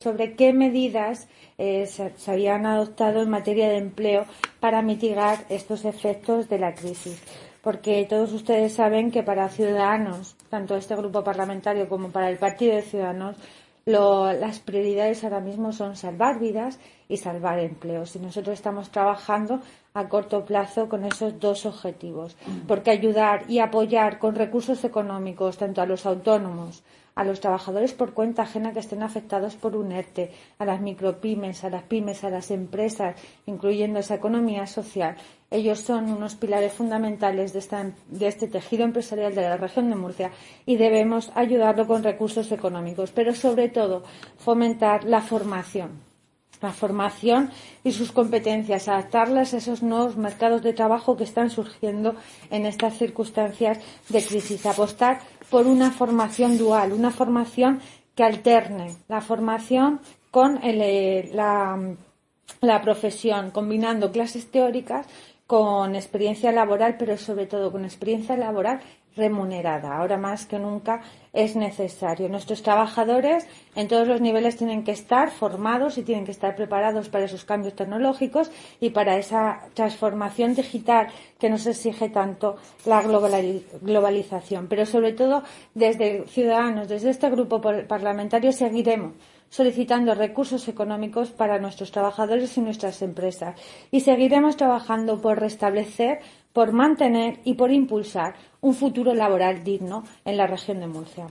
sobre qué medidas se habían adoptado en materia de empleo para mitigar estos efectos de la crisis. Porque todos ustedes saben que para Ciudadanos, tanto este grupo parlamentario como para el Partido de Ciudadanos, las prioridades ahora mismo son salvar vidas y salvar empleos. Y nosotros estamos trabajando a corto plazo con esos dos objetivos, porque ayudar y apoyar con recursos económicos tanto a los autónomos, a los trabajadores por cuenta ajena que estén afectados por un ERTE, a las micropymes, a las pymes, a las empresas, incluyendo esa economía social. Ellos son unos pilares fundamentales de este tejido empresarial de la región de Murcia y debemos ayudarlo con recursos económicos, pero sobre todo fomentar la formación y sus competencias, adaptarlas a esos nuevos mercados de trabajo que están surgiendo en estas circunstancias de crisis. Apostar por una formación dual, una formación que alterne la formación con la profesión, combinando clases teóricas con experiencia laboral, pero sobre todo con experiencia laboral remunerada. Ahora más que nunca es necesario. Nuestros trabajadores en todos los niveles tienen que estar formados y tienen que estar preparados para esos cambios tecnológicos y para esa transformación digital que nos exige tanto la globalización. Pero sobre todo desde Ciudadanos, desde este grupo parlamentario, seguiremos solicitando recursos económicos para nuestros trabajadores y nuestras empresas. Y seguiremos trabajando por restablecer, por mantener y por impulsar un futuro laboral digno en la región de Murcia.